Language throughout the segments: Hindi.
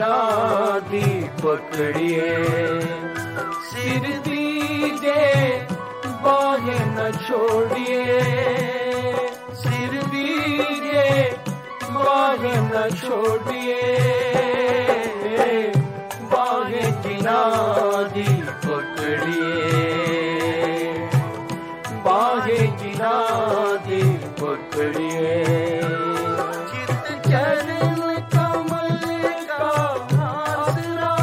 जिना दी पकड़िए, सिर दीजे बाहें न छोड़िए, सिर दीजे बाहें न छोड़िए, बाहें जिना दी पकड़िए, बाहें जिना दी पकड़िए। चित चरण कमल का आसरा,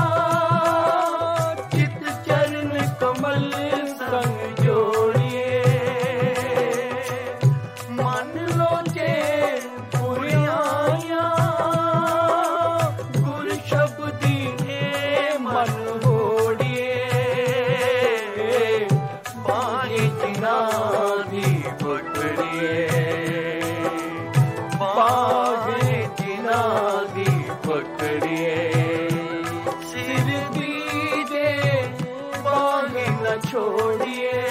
चित चरण कमल संग जोड़िए, मन लोचे पुरियाया, गुर शब्दी ने मन होड़िए, बाहें जिना दी पकड़िए, बाहें जिना दी पकड़िए, सिर दीजे बाहें न छोड़िए,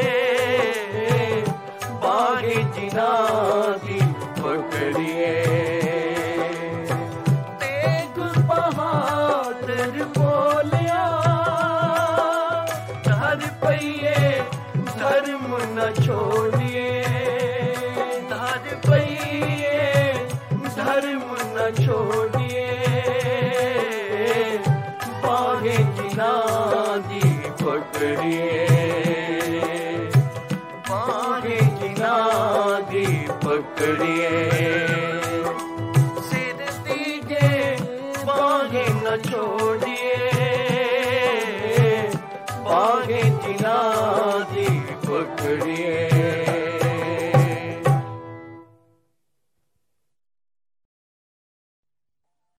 बाहें जिना दी पकड़िए। तेग बहादुर बोलिया, धर पइए धर्म न छोड़िए, धर पइए धर्म न छोड़िए, बाहें जिना दी पकड़िए, बाहें जिना दी पकड़िए, सिर दीजे बाहें न छोड़िए, बाहें जिना दी पकड़िए।